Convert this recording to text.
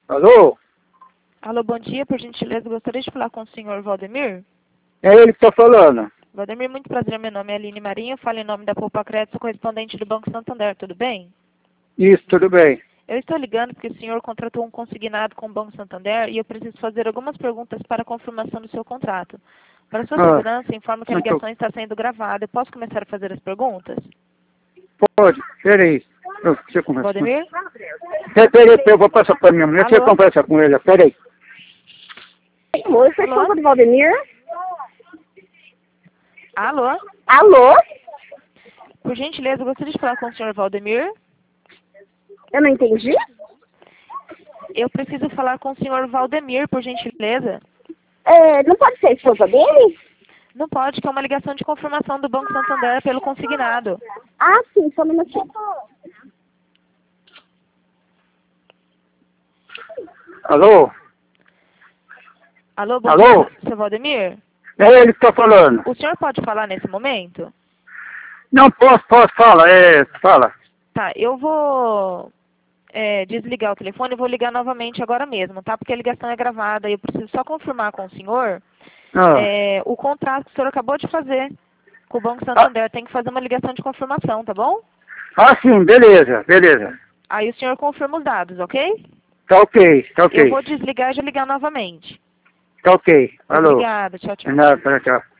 Alô? Alô, bom dia. Por gentileza, gostaria de falar com o senhor Valdemir. É ele que está falando. Valdemir, muito prazer. Meu nome é Aline Marinho. Falo em nome da Poupa Crédito, sou correspondente do Banco Santander. Tudo bem? Isso, tudo bem. Eu estou ligando porque o senhor contratou um consignado com o Banco Santander e eu preciso fazer algumas perguntas para a confirmação do seu contrato. Para sua segurança, informo que a ligação está sendo gravada. Eu posso começar a fazer as perguntas? Pode, peraí. Você conversa. Valdemir? Peraí, eu vou passar para minha mulher. Você Alô? conversa com ele, peraí. Oi, foi esposa do Valdemir? Alô? Alô? Por gentileza, eu gostaria de falar com o senhor Valdemir. Eu não entendi? Eu preciso falar com o senhor Valdemir, por gentileza. Não pode ser a esposa dele? Não pode, que é uma ligação de confirmação do Banco Santander pelo consignado. Ah, sim, só um minutinho. Alô? Alô, bom Alô? dia, seu Valdemir? É ele que está falando. O senhor pode falar nesse momento? Não, posso, fala, fala. Tá, eu vou desligar o telefone e vou ligar novamente agora mesmo, tá? Porque a ligação é gravada e eu preciso só confirmar com o senhor o contrato que o senhor acabou de fazer com o Banco Santander. Tem que fazer uma ligação de confirmação, tá bom? Sim, beleza. Aí o senhor confirma os dados, ok? Tá ok. Eu vou desligar e já ligar novamente. Tá ok. Alô? Obrigada, tchau, tchau. Nada, tchau.